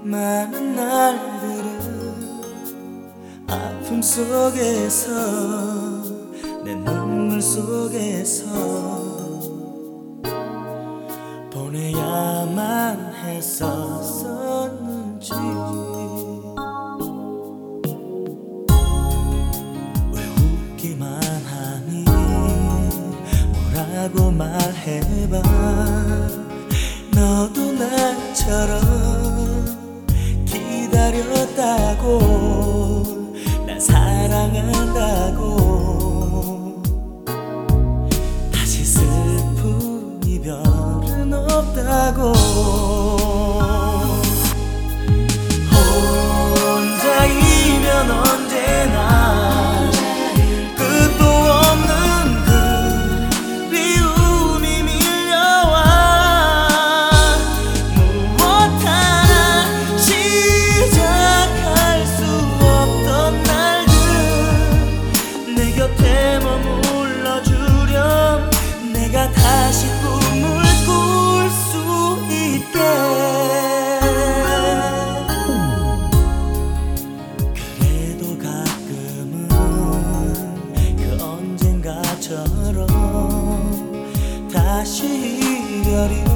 많은 날들은 아픔 속에서 내 눈물 속에서 보내야만 했었는지 왜 웃기만 하니 뭐라고 말해봐. 너도 나처럼 기다렸다고 날 사랑한다고 다시 슬픈 이별은 없다고 혼자이면 언제나 끝도 없는 그리움이 밀려와 무엇 하나 시작할 수 없던 날들 내 곁에 머물러주렴. 내가 다시 꿈을 꿀 수 있게. 그래도 가끔은 그 언젠가처럼 다시 이별이